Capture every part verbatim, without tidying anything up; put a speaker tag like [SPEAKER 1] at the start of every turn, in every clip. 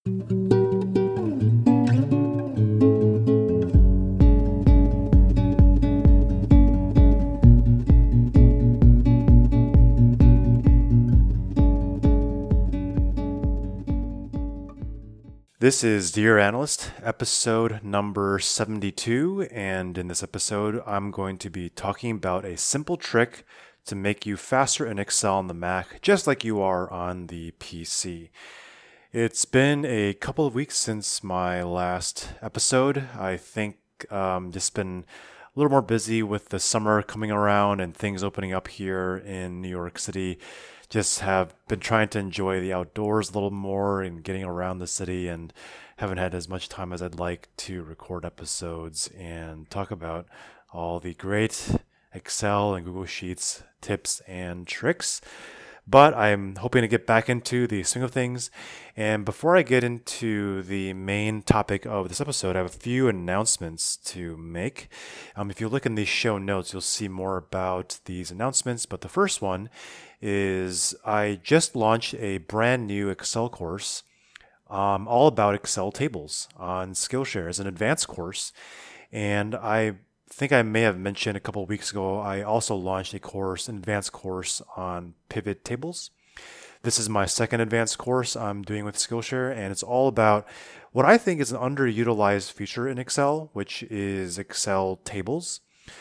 [SPEAKER 1] This is Dear Analyst, episode number seventy-two, and in this episode, I'm going to be talking about a simple trick to make you faster in Excel on the Mac, just like you are on the P C. It's been a couple of weeks since my last episode. I think um, just been a little more busy with the summer coming around and things opening up here in New York City. Just have been trying to enjoy the outdoors a little more and getting around the city, and haven't had as much time as I'd like to record episodes and talk about all the great Excel and Google Sheets tips and tricks. But I'm hoping to get back into the swing of things. And before I get into the main topic of this episode, I have a few announcements to make. Um, if you look in the show notes, you'll see more about these announcements. But the first one is I just launched a brand new Excel course um, all about Excel tables on Skillshare as an advanced course. And I think I may have mentioned a couple of weeks ago, I also launched a course, an advanced course on pivot tables. This is my second advanced course I'm doing with Skillshare, and it's all about what I think is an underutilized feature in Excel, which is Excel tables.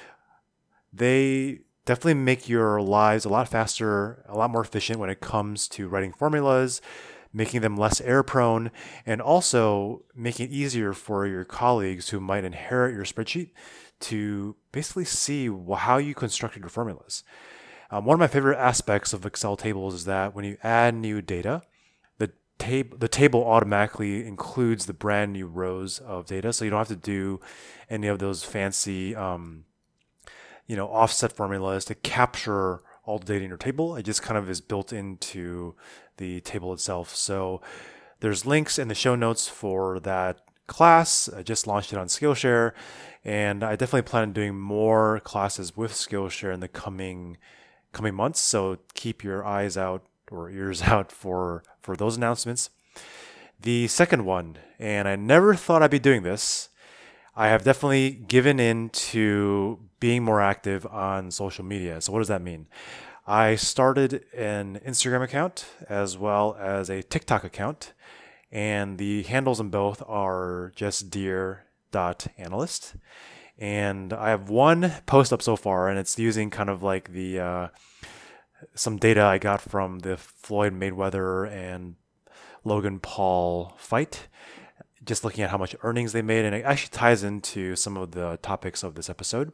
[SPEAKER 1] They definitely make your lives a lot faster, a lot more efficient when it comes to writing formulas, making them less error prone, and also making it easier for your colleagues who might inherit your spreadsheet to basically see how you constructed your formulas. Um, one of my favorite aspects of Excel tables is that when you add new data, the, tab- the table automatically includes the brand new rows of data, so you don't have to do any of those fancy um, you know, offset formulas to capture all the data in your table. It just kind of is built into the table itself. So there's links in the show notes for that class. I just launched it on Skillshare, and I definitely plan on doing more classes with Skillshare in the coming coming months. So keep your eyes out or ears out for, for those announcements. The second one, and I never thought I'd be doing this, I have definitely given in to being more active on social media. So what does that mean? I started an Instagram account as well as a TikTok account, and the handles in both are just dear dot analyst. And I have one post up so far, and it's using kind of like the uh, some data I got from the Floyd Mayweather and Logan Paul fight, just looking at how much earnings they made, and it actually ties into some of the topics of this episode.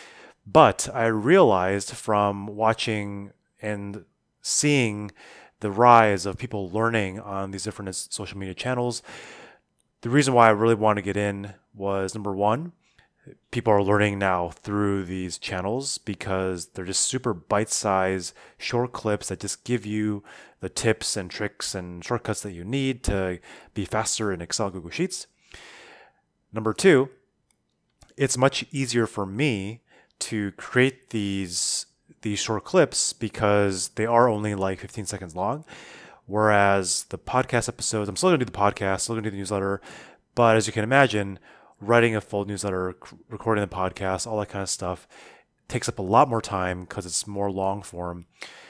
[SPEAKER 1] But I realized from watching and seeing the rise of people learning on these different social media channels, the reason why I really want to get in was, number one, people are learning now through these channels because they're just super bite-sized short clips that just give you the tips and tricks and shortcuts that you need to be faster in Excel, Google Sheets. Number two, it's much easier for me to create these these short clips because they are only like fifteen seconds long. Whereas the podcast episodes, I'm still going to do the podcast, still going to do the newsletter, but as you can imagine, writing a full newsletter, recording the podcast, all that kind of stuff takes up a lot more time because it's more long form.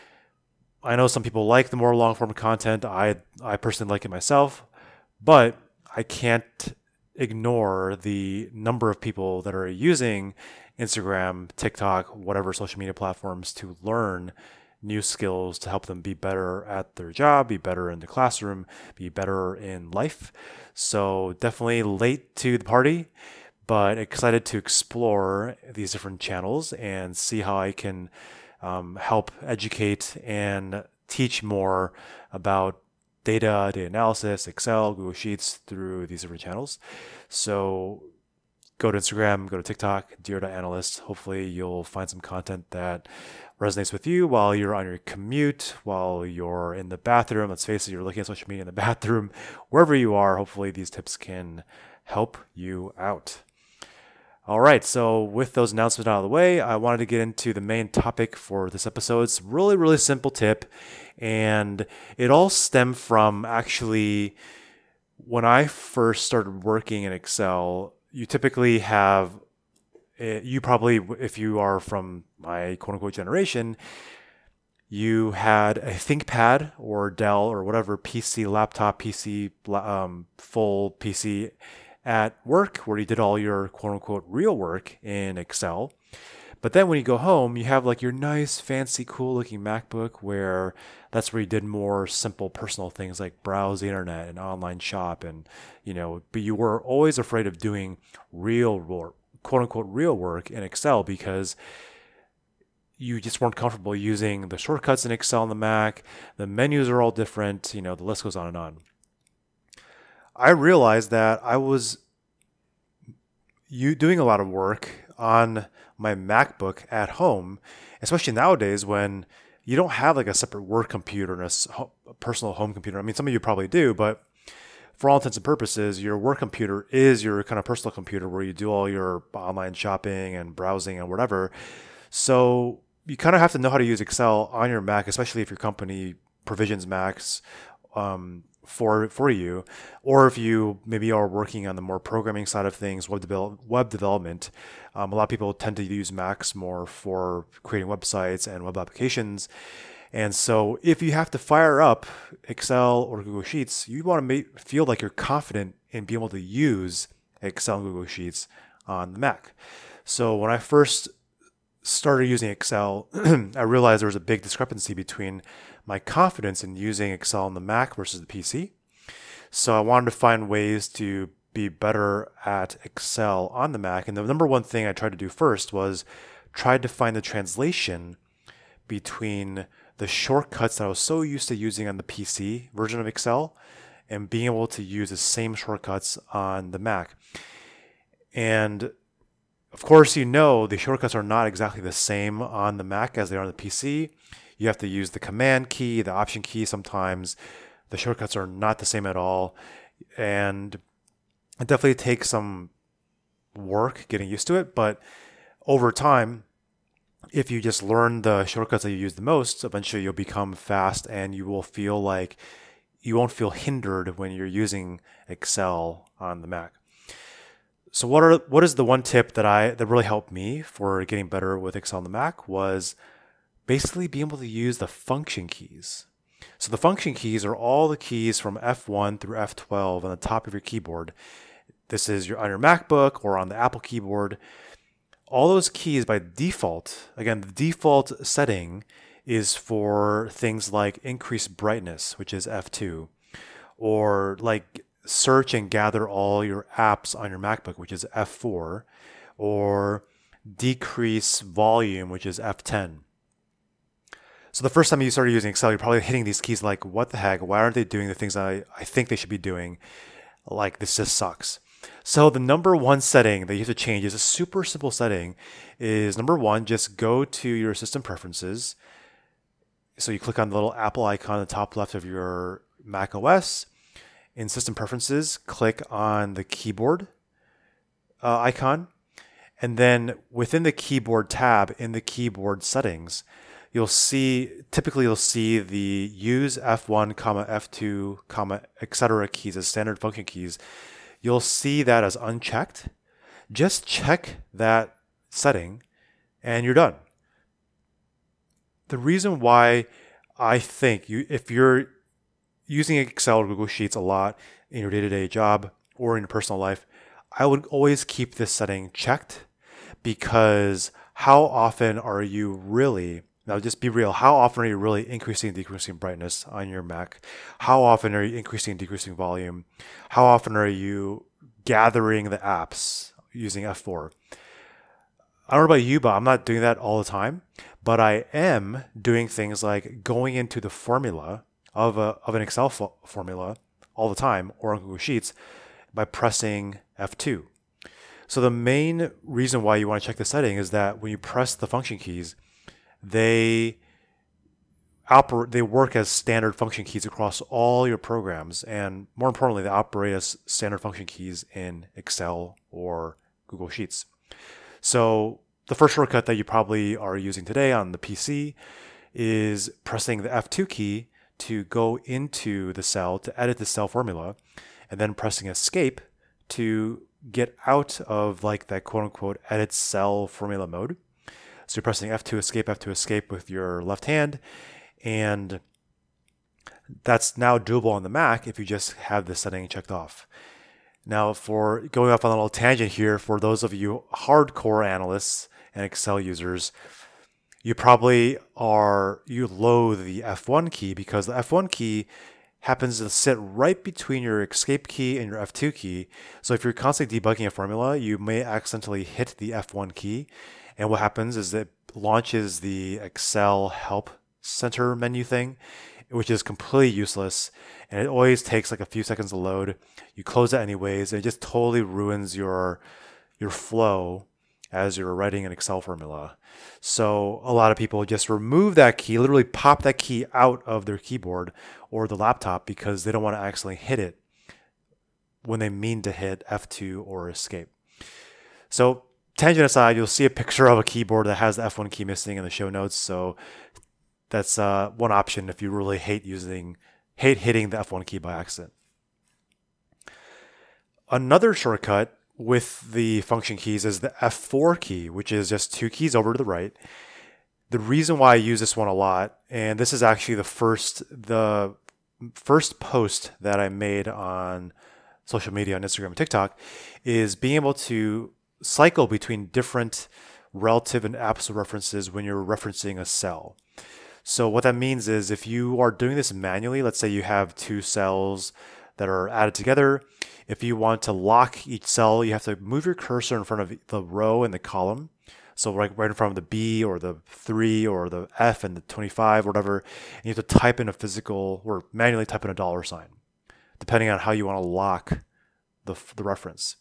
[SPEAKER 1] I know some people like the more long form content. I I personally like it myself, but I can't ignore the number of people that are using Instagram, TikTok, whatever social media platforms to learn new skills to help them be better at their job, be better in the classroom, be better in life. So definitely late to the party, but excited to explore these different channels and see how I can um, help educate and teach more about data, data analysis, Excel, Google Sheets through these different channels. So go to Instagram, go to TikTok, dear dot analyst. Hopefully you'll find some content that resonates with you while you're on your commute, while you're in the bathroom. Let's face it, you're looking at social media in the bathroom. Wherever you are, hopefully these tips can help you out. All right, so with those announcements out of the way, I wanted to get into the main topic for this episode. It's a really, really simple tip, and it all stemmed from actually when I first started working in Excel, you typically have, eh, you probably, if you are from my quote unquote generation, you had a ThinkPad or Dell or whatever P C, laptop P C, um, full P C at work where you did all your quote unquote real work in Excel. But then when you go home, you have like your nice, fancy, cool looking MacBook where that's where you did more simple personal things like browse the internet and online shop. And, you know, but you were always afraid of doing real work, quote unquote, real work in Excel because you just weren't comfortable using the shortcuts in Excel on the Mac. The menus are all different. You know, the list goes on and on. I realized that I was you doing a lot of work on my MacBook at home, especially nowadays when you don't have like a separate work computer and a, s- ho- a personal home computer. I mean, some of you probably do, but for all intents and purposes, your work computer is your kind of personal computer where you do all your online shopping and browsing and whatever. So you kind of have to know how to use Excel on your Mac, especially if your company provisions Macs um, for for you, or if you maybe are working on the more programming side of things, web develop, web development. Um, a lot of people tend to use Macs more for creating websites and web applications. And so if you have to fire up Excel or Google Sheets, you want to make, feel like you're confident in being able to use Excel and Google Sheets on the Mac. So when I first started using Excel, I realized there was a big discrepancy between my confidence in using Excel on the Mac versus the P C. So I wanted to find ways to be better at Excel on the Mac. And the number one thing I tried to do first was try to find the translation between the shortcuts that I was so used to using on the P C version of Excel and being able to use the same shortcuts on the Mac. And of course, you know the shortcuts are not exactly the same on the Mac as they are on the P C. You have to use the command key, the option key sometimes. The shortcuts are not the same at all. And it definitely takes some work getting used to it. But over time, if you just learn the shortcuts that you use the most, eventually you'll become fast and you will feel like you won't feel hindered when you're using Excel on the Mac. So what are what is the one tip that I that really helped me for getting better with Excel on the Mac was basically being able to use the function keys. So the function keys are all the keys from F one through F twelve on the top of your keyboard. This is your on your MacBook or on the Apple keyboard. All those keys by default, again, the default setting is for things like increase brightness, which is F two, or like search and gather all your apps on your MacBook, which is F four, or decrease volume, which is F ten. So the first time you started using Excel, you're probably hitting these keys like, what the heck? Why aren't they doing the things I, I think they should be doing? Like, this just sucks. So the number one setting that you have to change is a super simple setting is number one, just go to your system preferences. So you click on the little Apple icon on the top left of your Mac O S. In system preferences, click on the keyboard uh, icon. And then within the keyboard tab in the keyboard settings, you'll see, typically you'll see the use F one, comma, F two, comma, et cetera keys as standard function keys. You'll see that as unchecked. Just check that setting and you're done. The reason why I think you, if you're using Excel or Google Sheets a lot in your day-to-day job or in your personal life, I would always keep this setting checked because how often are you really, now just be real, how often are you really increasing and decreasing brightness on your Mac? How often are you increasing and decreasing volume? How often are you gathering the apps using F four? I don't know about you, but I'm not doing that all the time. But I am doing things like going into the formula of a of an Excel fo- formula all the time or on Google Sheets by pressing F two. So the main reason why you want to check the setting is that when you press the function keys, they operate they work as standard function keys across all your programs, and more importantly, they operate as standard function keys in Excel or Google Sheets. So the first shortcut that you probably are using today on the P C is pressing the F two key to go into the cell to edit the cell formula. and then pressing escape to get out of like that quote unquote edit cell formula mode. So you're pressing F two escape, F two escape with your left hand, and that's now doable on the Mac if you just have this setting checked off. Now, for going off on a little tangent here, for those of you hardcore analysts and Excel users, you probably are, you loathe the F one key because the F one key happens to sit right between your escape key and your F two key. So if you're constantly debugging a formula, you may accidentally hit the F one key. And what happens is it launches the Excel Help Center menu thing, which is completely useless. And it always takes like a few seconds to load. You close it anyways, and it just totally ruins your, your flow as you're writing an Excel formula. So a lot of people just remove that key, literally pop that key out of their keyboard or the laptop because they don't want to actually hit it when they mean to hit F two or escape. So tangent aside, you'll see a picture of a keyboard that has the F one key missing in the show notes. So that's uh, one option if you really hate using, hate hitting the F one key by accident. Another shortcut with the function keys is the F four key, which is just two keys over to the right. The reason why I use this one a lot, and this is actually the first the first post that I made on social media on Instagram and TikTok, is being able to cycle between different relative and absolute references when you're referencing a cell. So what that means is if you are doing this manually, let's say you have two cells that are added together. If you want to lock each cell, you have to move your cursor in front of the row and the column. So right, right in front of the B or the three or the F and the twenty-five, whatever. And you have to type in a physical or manually type in a dollar sign, depending on how you want to lock the, the reference.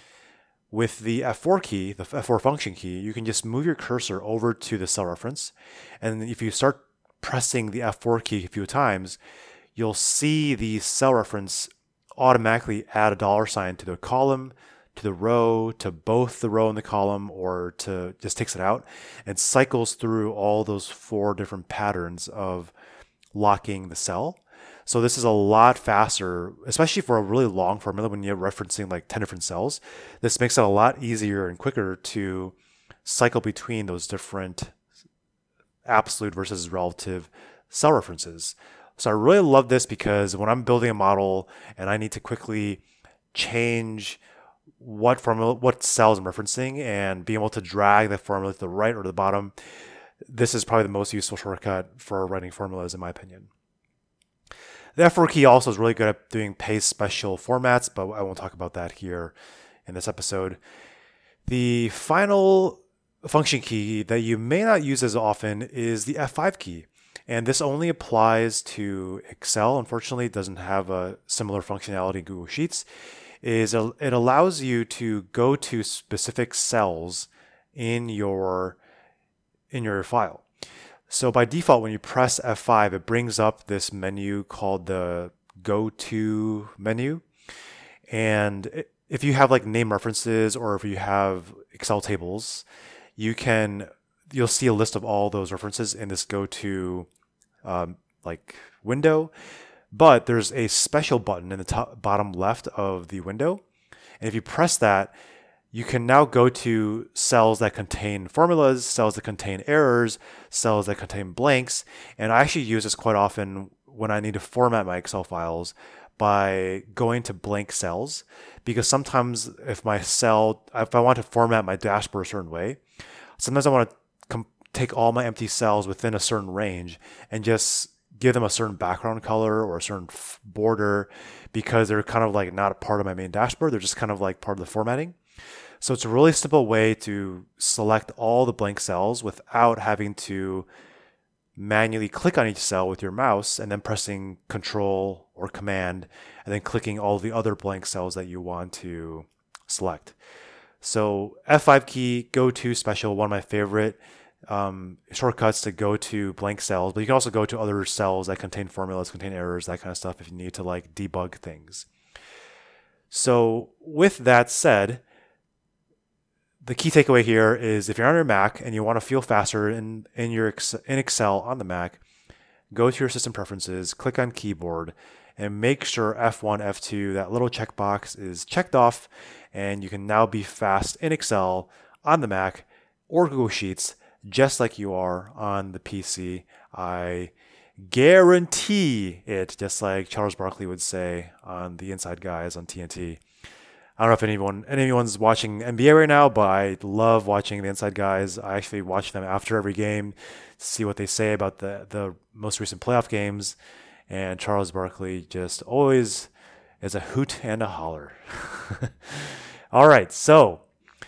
[SPEAKER 1] With the F four key, the F four function key, you can just move your cursor over to the cell reference. And if you start pressing the F four key a few times, you'll see the cell reference automatically add a dollar sign to the column, to the row, to both the row and the column, or to just takes it out and cycles through all those four different patterns of locking the cell. So this is a lot faster, especially for a really long formula when you're referencing like ten different cells. This makes it a lot easier and quicker to cycle between those different absolute versus relative cell references. So I really love this because when I'm building a model and I need to quickly change what formula, what cells I'm referencing and being able to drag the formula to the right or to the bottom, this is probably the most useful shortcut for writing formulas in my opinion. The F four key also is really good at doing paste special formats, but I won't talk about that here in this episode. The final function key that you may not use as often is the F five key. And this only applies to Excel. Unfortunately, it doesn't have a similar functionality in Google Sheets. Is it allows you to go to specific cells in your in your file. So by default, when you press F five, it brings up this menu called the Go To menu. And if you have like name references or if you have Excel tables, you can you'll see a list of all those references in this Go To um, like window. But there's a special button in the top bottom left of the window. And if you press that, you can now go to cells that contain formulas, cells that contain errors, cells that contain blanks. And I actually use this quite often when I need to format my Excel files by going to blank cells. Because sometimes if my cell, if I want to format my dashboard a certain way, sometimes I want to com- take all my empty cells within a certain range and just give them a certain background color or a certain f- border because they're kind of like not a part of my main dashboard. They're just kind of like part of the formatting. So it's a really simple way to select all the blank cells without having to manually click on each cell with your mouse and then pressing Control or Command and then clicking all the other blank cells that you want to select. So F five key, Go To special, one of my favorite um, shortcuts to go to blank cells, but you can also go to other cells that contain formulas, contain errors, that kind of stuff if you need to like debug things. So with that said, the key takeaway here is if you're on your Mac and you want to feel faster in, in your in Excel on the Mac, go to your system preferences, click on keyboard, and make sure F one, F two, that little checkbox is checked off, and you can now be fast in Excel on the Mac or Google Sheets, just like you are on the P C. I guarantee it, just like Charles Barkley would say on The Inside Guys on T N T. I don't know if anyone anyone's watching N B A right now, but I love watching the Inside Guys. I actually watch them after every game to see what they say about the, the most recent playoff games. And Charles Barkley just always is a hoot and a holler. All right, so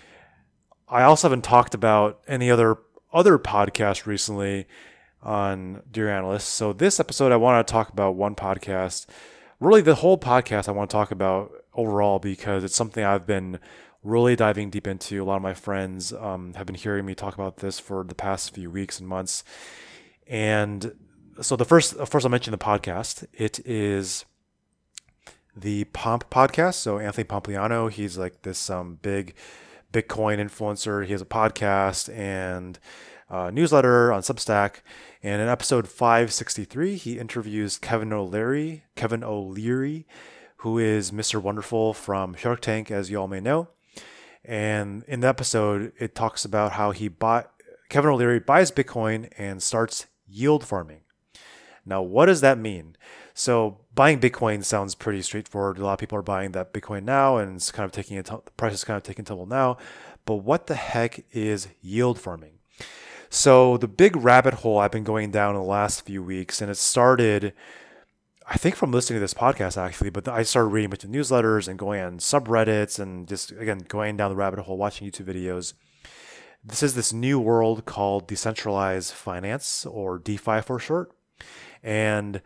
[SPEAKER 1] I also haven't talked about any other other podcasts recently on Dear Analyst. So this episode, I want to talk about one podcast. Really, the whole podcast I want to talk about overall, because it's something I've been really diving deep into. A lot of my friends um, have been hearing me talk about this for the past few weeks and months. And so the first, first I'll mention the podcast. It is the Pomp podcast. So Anthony Pompliano, he's like this um, big Bitcoin influencer. He has a podcast and a newsletter on Substack. And in episode five sixty-three, he interviews Kevin O'Leary, Kevin O'Leary, who is Mister Wonderful from Shark Tank, as you all may know. And in the episode, it talks about how he bought, Kevin O'Leary buys Bitcoin and starts yield farming. Now, what does that mean? So buying Bitcoin sounds pretty straightforward. A lot of people are buying that Bitcoin now, and it's kind of taking a t- the price is kind of taking tumble now. But what the heck is yield farming? So the big rabbit hole I've been going down in the last few weeks, and it started, I think, from listening to this podcast actually, but I started reading a bunch of newsletters and going on subreddits and just, again, going down the rabbit hole, watching YouTube videos. This is this new world called decentralized finance, or DeFi for short. And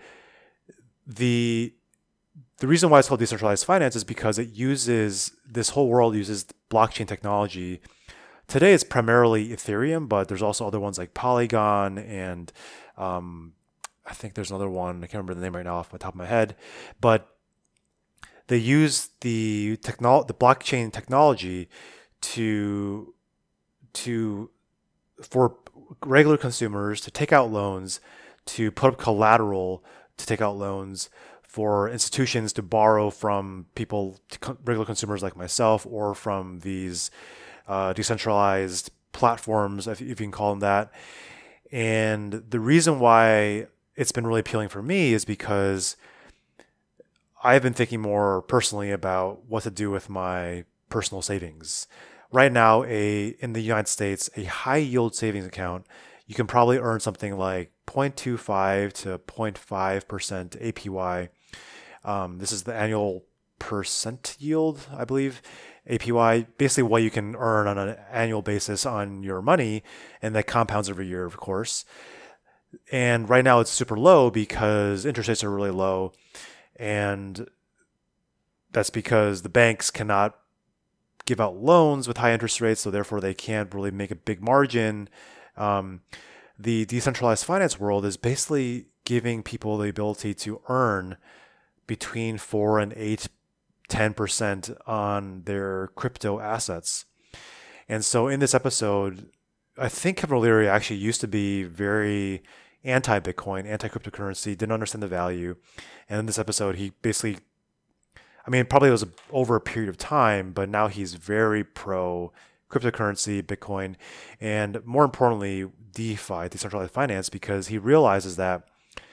[SPEAKER 1] the the reason why it's called decentralized finance is because it uses, this whole world uses blockchain technology. Today it's primarily Ethereum, but there's also other ones like Polygon, and um, I think there's another one, I can't remember the name right now off the top of my head, but they use the technol- the blockchain technology to to for regular consumers to take out loans, to put up collateral to take out loans, for institutions to borrow from people, regular consumers like myself, or from these uh, decentralized platforms, if you can call them that. And the reason why it's been really appealing for me is because I've been thinking more personally about what to do with my personal savings. Right now, a in the United States, a high yield savings account, you can probably earn something like zero point two five to zero point five percent A P Y. Um, this is the annual percent yield, I believe. A P Y, basically what you can earn on an annual basis on your money, and that compounds every year, of course. And right now it's super low because interest rates are really low, and that's because the banks cannot give out loans with high interest rates, so therefore they can't really make a big margin. Um, the decentralized finance world is basically giving people the ability to earn between four and eight, ten percent on their crypto assets. And so in this episode, I think Kevin O'Leary actually used to be very anti-Bitcoin, anti-cryptocurrency, didn't understand the value. And in this episode, he basically, I mean, probably it was over a period of time, but now he's very pro cryptocurrency, Bitcoin, and more importantly, DeFi, decentralized finance, because he realizes that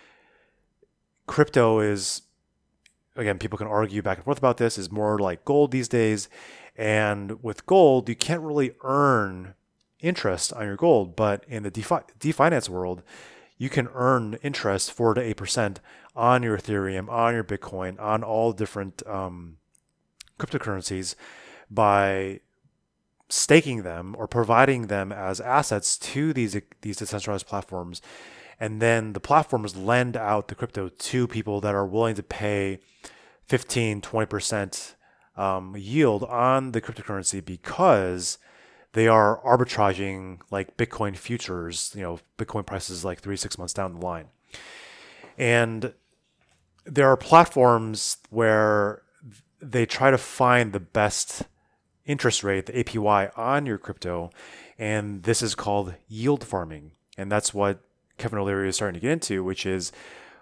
[SPEAKER 1] crypto is, again, people can argue back and forth about this, is more like gold these days. And with gold, you can't really earn interest on your gold, but in the DeFi, DeFinance world, you can earn interest four to eight percent on your Ethereum, on your Bitcoin, on all different um, cryptocurrencies by staking them or providing them as assets to these these decentralized platforms. And then the platforms lend out the crypto to people that are willing to pay fifteen, twenty percent um, yield on the cryptocurrency, because they are arbitraging like Bitcoin futures, you know, Bitcoin prices like three, six months down the line. And there are platforms where they try to find the best interest rate, the A P Y, on your crypto. And this is called yield farming. And that's what Kevin O'Leary is starting to get into, which is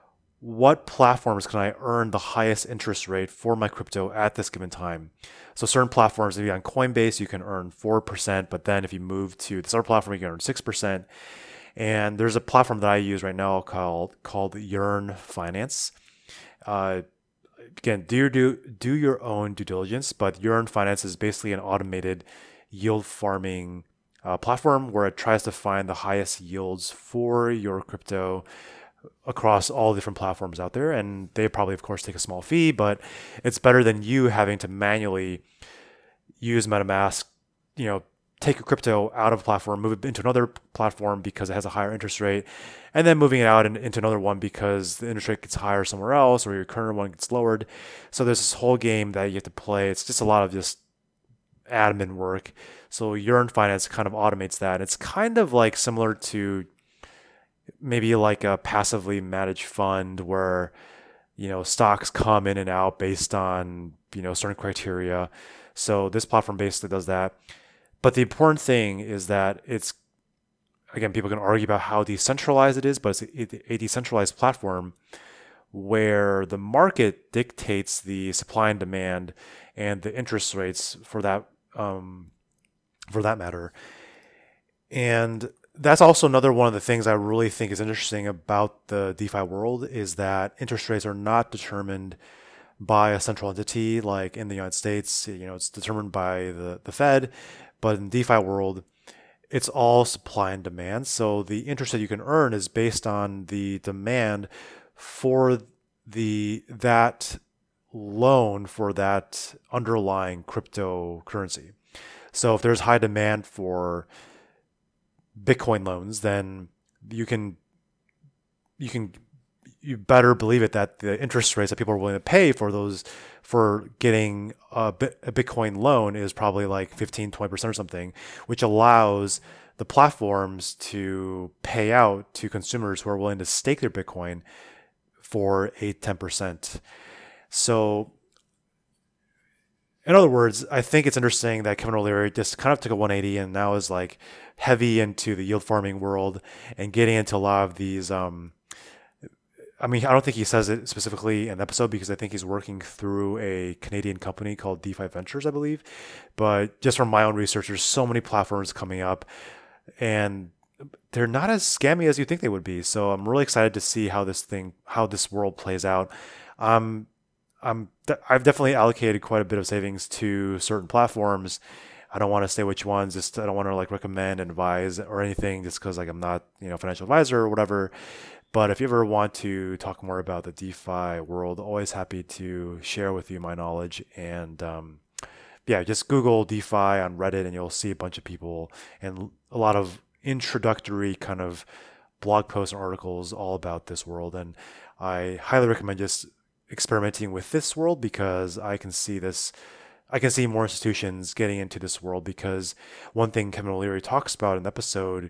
[SPEAKER 1] what platforms can I earn the highest interest rate for my crypto at this given time? So certain platforms, maybe on Coinbase, you can earn four percent, but then if you move to this other platform, you can earn six percent. And there's a platform that I use right now called called Yearn Finance. Uh, again, do your do, do your own due diligence, but Yearn Finance is basically an automated yield farming uh, platform where it tries to find the highest yields for your crypto across all the different platforms out there. And they probably, of course, take a small fee, but it's better than you having to manually use MetaMask, you know, take your crypto out of a platform, move it into another platform because it has a higher interest rate, and then moving it out in, into another one because the interest rate gets higher somewhere else or your current one gets lowered. So there's this whole game that you have to play. It's just a lot of just admin work. So Yearn Finance kind of automates that. It's kind of like similar to maybe like a passively managed fund where, you know, stocks come in and out based on, you know, certain criteria. So this platform basically does that. But the important thing is that it's, again, people can argue about how decentralized it is, but it's a decentralized platform where the market dictates the supply and demand and the interest rates for that, um, for that matter. And that's also another one of the things I really think is interesting about the DeFi world is that interest rates are not determined by a central entity like in the United States. You know, it's determined by the, the Fed, but in DeFi world, it's all supply and demand. So the interest that you can earn is based on the demand for the that loan for that underlying cryptocurrency. So if there's high demand for Bitcoin loans, then you can you can you better believe it that the interest rates that people are willing to pay for those for getting a, a Bitcoin loan is probably like fifteen, twenty percent or something, which allows the platforms to pay out to consumers who are willing to stake their Bitcoin for eight, ten percent. So in other words, I think it's interesting that Kevin O'Leary just kind of took a one eighty and now is like heavy into the yield farming world and getting into a lot of these. Um, I mean, I don't think he says it specifically in the episode because I think he's working through a Canadian company called DeFi Ventures, I believe. But just from my own research, there's so many platforms coming up and they're not as scammy as you think they would be. So I'm really excited to see how this thing, how this world plays out. Um, I'm I've definitely allocated quite a bit of savings to certain platforms. I don't want to say which ones. Just I don't want to like recommend, advise, or anything, just because like I'm not you know financial advisor or whatever. But if you ever want to talk more about the DeFi world, always happy to share with you my knowledge. And um, yeah, just Google DeFi on Reddit, and you'll see a bunch of people and a lot of introductory kind of blog posts and articles all about this world. And I highly recommend just experimenting with this world because I can see this, I can see more institutions getting into this world because one thing Kevin O'Leary talks about in the episode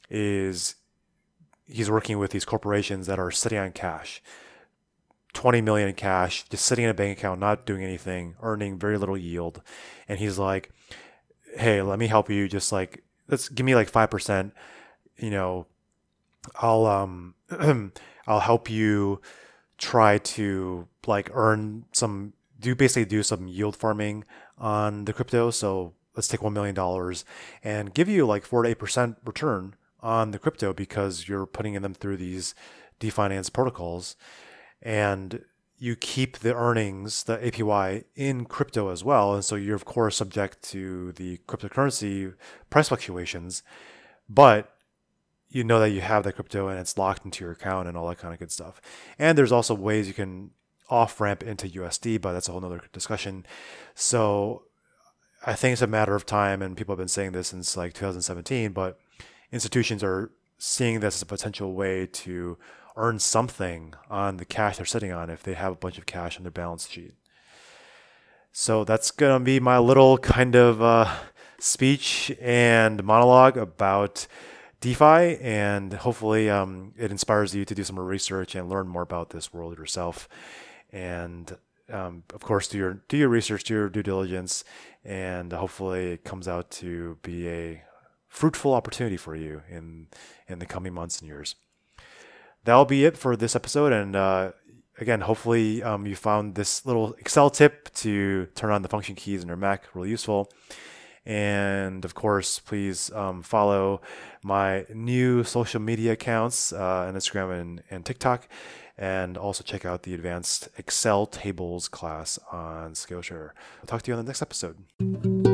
[SPEAKER 1] is he's working with these corporations that are sitting on cash, twenty million in cash, just sitting in a bank account, not doing anything, earning very little yield. And he's like, hey, let me help you. Just like, let's give me like five percent, you know, I'll, um, I'll help you try to like earn some, do basically do some yield farming on the crypto. So let's take one million dollars and give you like four to eight percent return on the crypto because you're putting in them through these DeFinance protocols, and you keep the earnings, the A P Y, in crypto as well. And so you're of course subject to the cryptocurrency price fluctuations, but you know that you have that crypto and it's locked into your account and all that kind of good stuff. And there's also ways you can off ramp into U S D, but that's a whole nother discussion. So I think it's a matter of time, and people have been saying this since like two thousand seventeen, but institutions are seeing this as a potential way to earn something on the cash they're sitting on if they have a bunch of cash on their balance sheet. So that's going to be my little kind of uh, speech and monologue about DeFi, and hopefully um, it inspires you to do some more research and learn more about this world yourself. And um, of course, do your do your research, do your due diligence, and hopefully it comes out to be a fruitful opportunity for you in in the coming months and years. That'll be it for this episode, and uh, again, hopefully um, you found this little Excel tip to turn on the function keys in your Mac really useful. And of course, please um, follow my new social media accounts uh, on Instagram and, and TikTok. And also check out the advanced Excel tables class on Skillshare. I'll talk to you on the next episode.